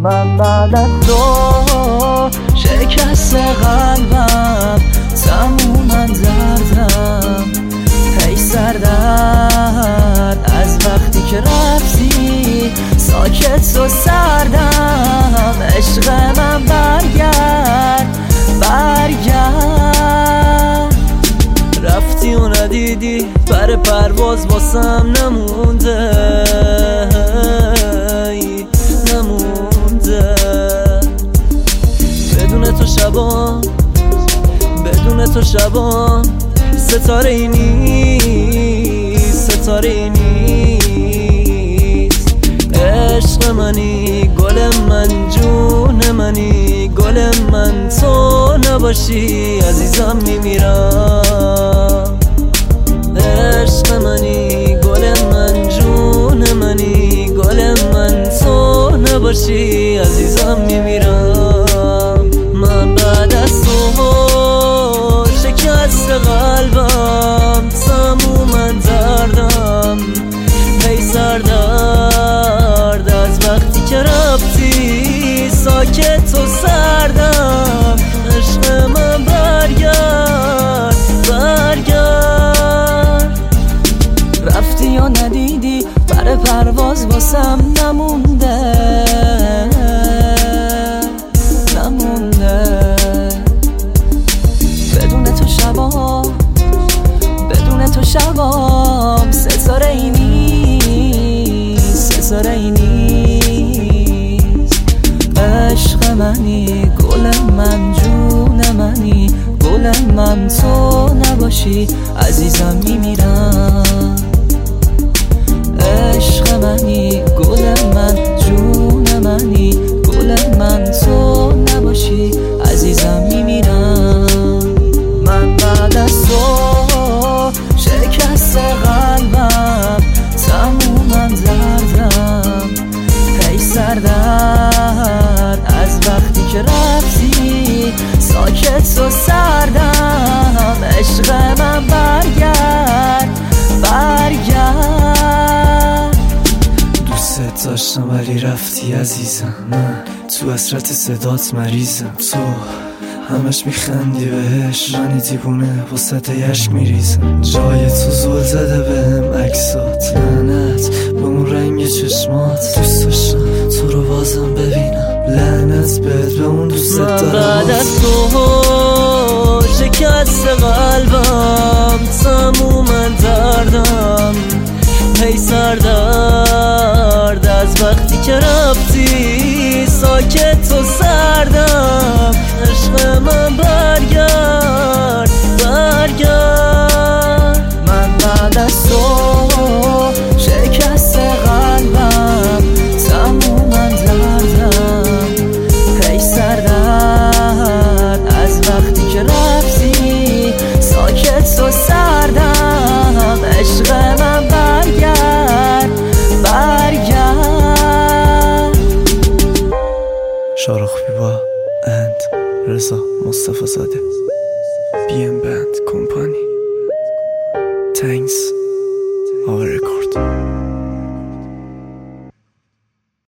من بعد از تو شکست قلبم، تموماً دردم، هی سردرد از وقتی که رفتی، ساکت و سردم. عشق من برگرد برگرد، رفتی و ندیدی پر پرواز واسم نمونده نمونده. بدون تو شبام، بدون تو شبام ستاره ای نیست، ستاره ای نیست. عشق منی، گل من، جون منی، گل من، تو نباشی عزیزم میمیرم. عشق منی، گل من، جون منی، گل من، تو نباشی عزیزم میمیرم. من بعد از تو شکست قلبم، تموماً دردم، هی سردرد از وقتی که رفتی، ساکت و سردم. عشق من برگرد برگرد، رفتی یا ندیدی پر پرواز واسم نمونده نمونده. بدون تو شبام، بدون تو شبام ستاره ای نیست، ستاره ای نیست. عشق منی، گل من، جون منی، گل من، تو نباشی عزیزم میمیرم. عشق منی، گل من، جون منی، گل من، تو نباشی عزیزم میمیرم. من بعد از تو شکست قلبم، تموماً دردم، هی سردرد از وقتی که رفتی، ساکت و سردم. عشق من برگرد برگرد. دوست داشتم ولی رفتی عزیزم، من تو حسرت صدات مریضم. تو همش میخندی بهش، من دیوونه وسط اشک میریزم. جای تو زل زده بهم عکسات، لعنت به اون رنگ چشمات. دوست داشتم تو رو بازم ببینم، لعنت بهت به اون دوست دارم. بعد از تو شکست قلبم، تموماً دردم، هی سردرد از وقتی که رفتی، ساکت و سردم. عشق من برگرد برگرد. من بعد از تو شکست قلبم، تموماً دردم، هی سردرد از وقتی که رفتی، ساکت و سردم. عشق من برگرد برگرد. شارخ بیبا اند رضا مصطفی زاده BM Band Company. Thanks.